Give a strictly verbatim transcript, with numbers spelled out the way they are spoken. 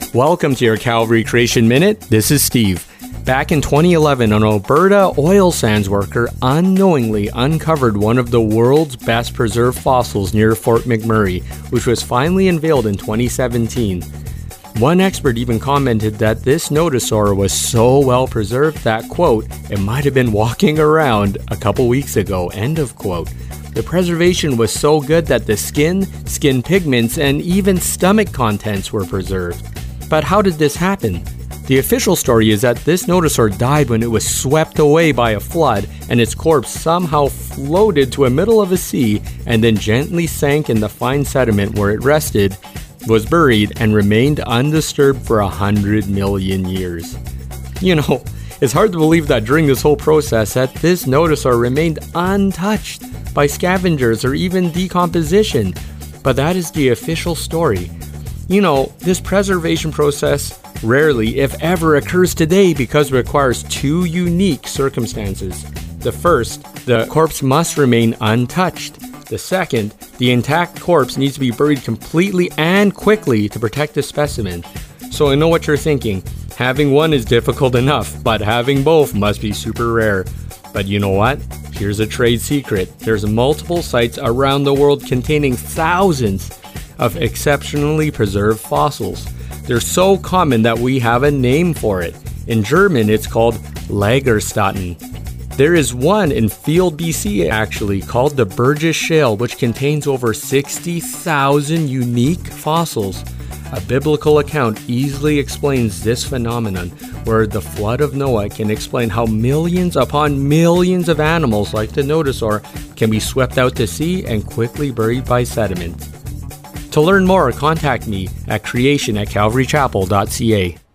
Welcome to your Calvary Creation Minute. This is Steve. Back in twenty eleven, an Alberta oil sands worker unknowingly uncovered one of the world's best preserved fossils near Fort McMurray, which was finally unveiled in twenty seventeen. One expert even commented that this nodosaur was so well preserved that, quote, it might have been walking around a couple weeks ago, end of quote. The preservation was so good that the skin, skin pigments, and even stomach contents were preserved. But how did this happen? The official story is that this nodosaur died when it was swept away by a flood, and its corpse somehow floated to the middle of a sea and then gently sank in the fine sediment where it rested, was buried, and remained undisturbed for a hundred million years. You know, it's hard to believe that during this whole process that this nodosaur remained untouched by scavengers or even decomposition, but that is the official story. You know, this preservation process rarely, if ever, occurs today because it requires two unique circumstances. The first, the corpse must remain untouched. The second, the intact corpse needs to be buried completely and quickly to protect the specimen. So I know what you're thinking. Having one is difficult enough, but having both must be super rare. But you know what? Here's a trade secret. There's multiple sites around the world containing thousands of exceptionally preserved fossils. They're so common that we have a name for it. In German, it's called Lagerstätten. There is one in Field, B C actually, called the Burgess Shale, which contains over sixty thousand unique fossils. A biblical account easily explains this phenomenon, where the flood of Noah can explain how millions upon millions of animals like the nodosaur can be swept out to sea and quickly buried by sediment. To learn more, contact me at creation at calvarychapel dot c a.